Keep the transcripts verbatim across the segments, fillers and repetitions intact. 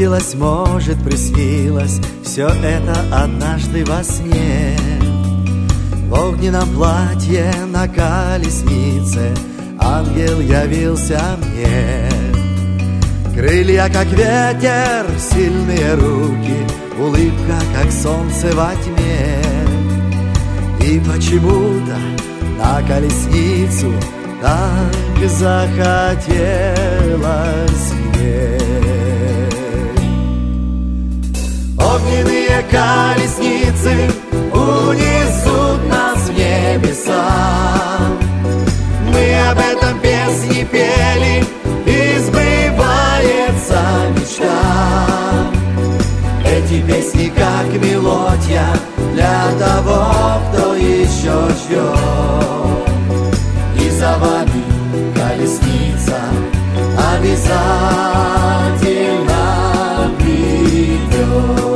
Привиделось, может, приснилось все это однажды во сне. В огненном платье на колеснице ангел явился мне. Крылья, как ветер, сильные руки, улыбка, как солнце во тьме. И почему-то на колесницу так захотелось мне. Огненные колесницы унесут нас в небеса. Мы об этом песни пели, и сбывается мечта. Эти песни как мелодия для того, кто еще ждет. И за вами колесница обязательно придет.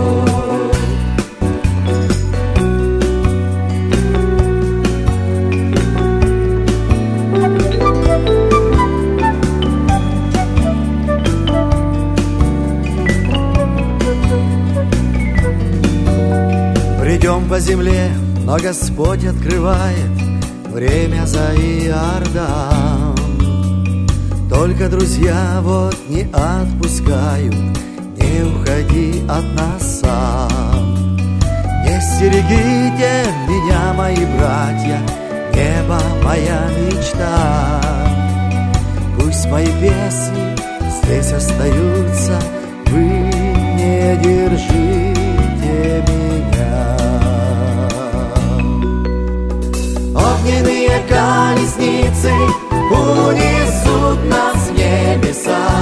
Идем по земле, но Господь открывает время за Иордан. Только друзья вот не отпускают, не уходи от нас сам. Не стерегите меня, мои братья, небо моя мечта. Пусть мои песни здесь остаются, вы не держите меня. Огненные колесницы унесут нас в небеса.